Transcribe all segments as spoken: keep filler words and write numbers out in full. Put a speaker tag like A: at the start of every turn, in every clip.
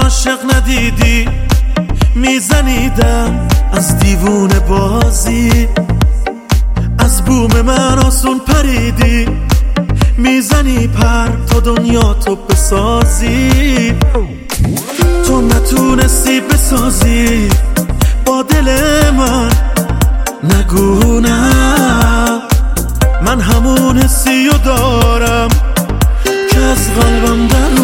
A: عاشق ندیدی، میزنیدم از دیوونه بازی. از بوم من آسون پریدی، میزنی پر تا دنیا تو بسازی. تو نتونستی بسازی با دل من، نگو نه. من همون حسی رو دارم که از قلبم در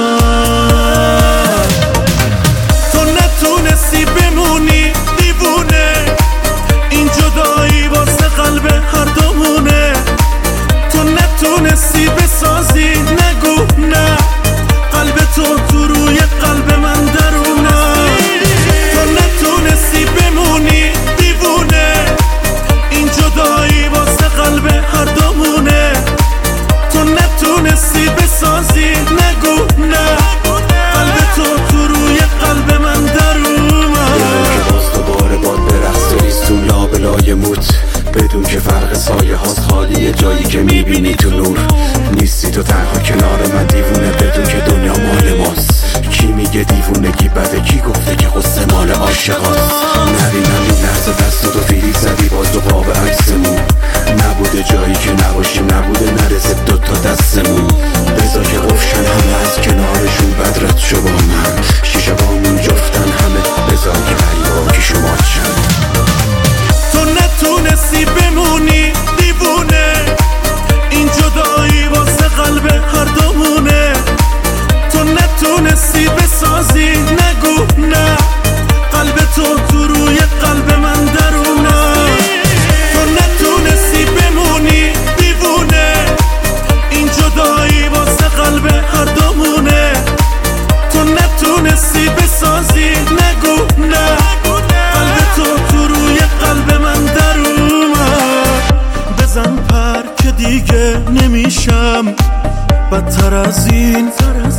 A: اومد. تو نتونستی بمونی دیوونه، این جدایی واسه قلب هر دومونه. تو نتونستی بسازی، نگو نه. قلب تو تو روی قلب من درونه. تو نتونستی بمونی دیوونه، این جدایی واسه قلب هر دومونه. تو نتونستی بسازی، نگو نه. قلب تو تو روی قلب من درونه.
B: که باز دوباره باد برقص و ریستون لابلای موت، بدون که فرق سایه هاست خالیه جایی که میبینی تو نور. نیستی تو تنها کنار من دیوونه، بدون که دنیا مال ماست. کی میگه دیوونگی بده، کی گفته که قصه مال عاشقاست. نبینم این لحظه دست تو فیلی زدی باز دو قاب عکسمون. نبوده جایی که نباشیم، نبوده نرسه دوتا دستمون. بذار که قفشن همه از کنارشون بدرت شو با من. شیشه بامون جفتن همه، بذار که عیاکی شما چند.
A: تو نتونستی بمونی دیوونه، این جدایی واسه قلب هر دومونه. تو نتونستی بسازی، نگو نه. قلب تو تو روی قلب من درونه. تو نتونستی بمونی دیوونه، این جدایی واسه قلب هر دومونه. تو نتونستی بسازی، نگو نه. قلب تو تو روی قلب من در اومد. بزن پر که دیگه نمیشم بدتر از این.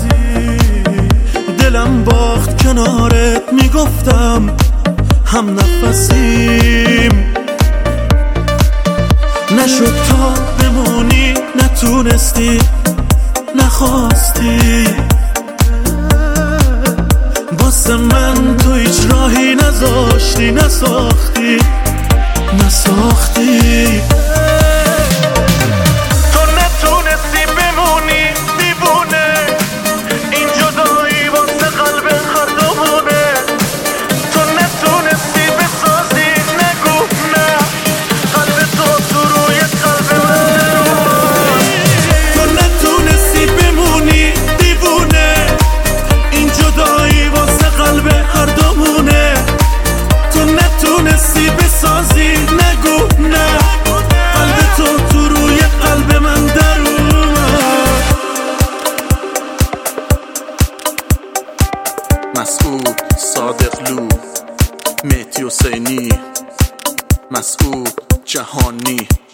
A: دلم باخت کنارت، میگفتم هم نفسیم. نشد تا بمونی، نتونستی، نخواستی. واسه من تو هیچ راهی نذاشتی، نساختی نساختی. تو نتونستی بمونی دیوونه، این جدایی واسه قلب هر دومونه. تو نتونستی بسازی، نگو نه. قلب تو تو روی قلب من. تو نتونستی بمونی دیوونه، این جدایی واسه قلب هر دومونه. تو نتونستی بسازی، نگو نه. قلب تو تو روی قلب من در اومد.
C: مسعود صادقلو، مهدی حسینی، مسعود جهانی.